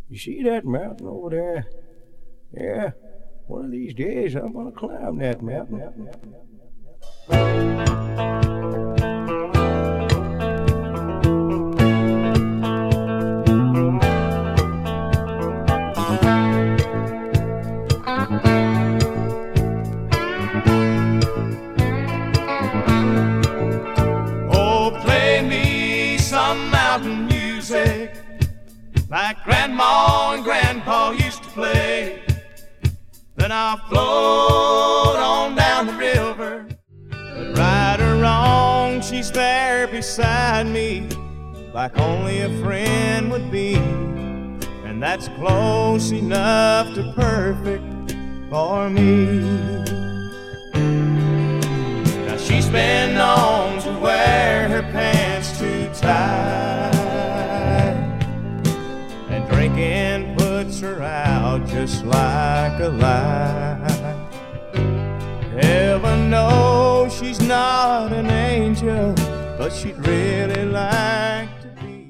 You see that mountain over there? Yeah, one of these days I'm gonna climb that mountain. Oh, play me some mountain music like Grandma and Grandpa used to play. Then I'll float on down the river. But right or wrong, she's there beside me, like only a friend would be. And that's close enough to perfect for me. Now she's been known to wear her pants too tight, and drinking puts her out just like a light. Heaven knows she's not an angel, but she'd really like to be.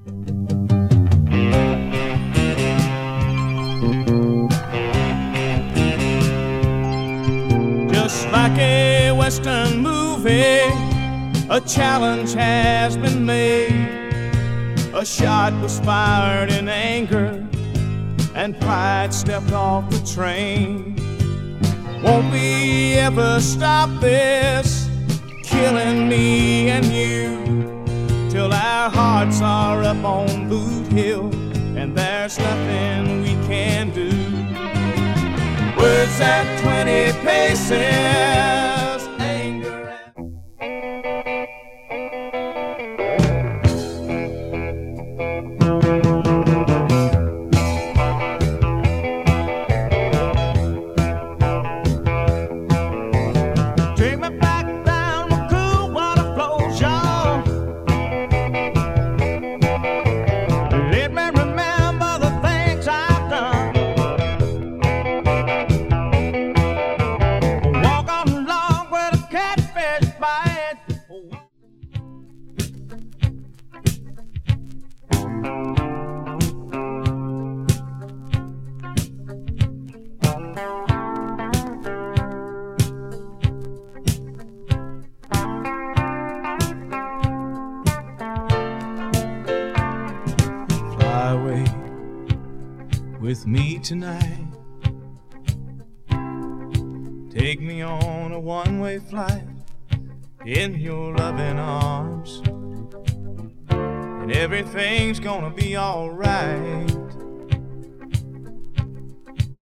Just like a Western movie, a challenge has been made. A shot was fired in anger, and pride stepped off the train. Won't we ever stop this killing me and you, till our hearts are up on Boot Hill and there's nothing we can do? Words at 20 paces, anger at... Take me back down where cool water flows, y'all. Let me remember the things I've done. Walk on along where the catfish bite. Fly away with me tonight. Take me on a one-way flight in your loving arms, and everything's gonna be all right.